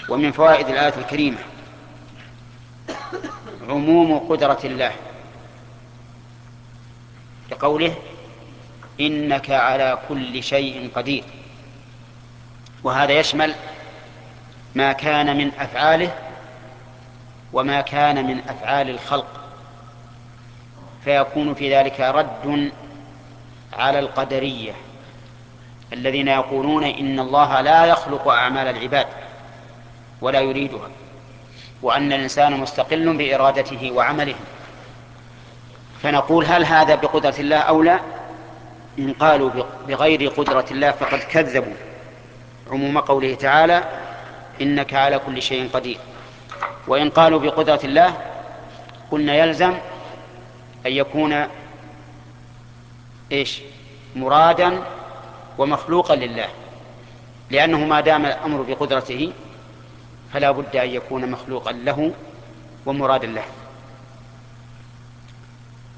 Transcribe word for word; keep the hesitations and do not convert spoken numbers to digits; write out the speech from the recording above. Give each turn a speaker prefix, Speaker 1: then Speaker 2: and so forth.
Speaker 1: ومن فوائد الآية الكريمة عموم قدرة الله لقوله إنك على كل شيء قدير، وهذا يشمل ما كان من أفعاله وما كان من أفعال الخلق، فيكون في ذلك رد على القدرية الذين يقولون إن الله لا يخلق أعمال العباد ولا يريدها، وأن الإنسان مستقل بإرادته وعمله. فنقول هل هذا بقدرة الله أو لا؟ إن قالوا بغير قدرة الله فقد كذبوا عموم قوله تعالى إنك على كل شيء قدير. وإن قالوا بقدرة الله قلنا يلزم أن يكون إيش مرادا ومخلوقا لله، لأنه ما دام الأمر بقدرته فلا بد أن يكون مخلوقا له ومرادا له.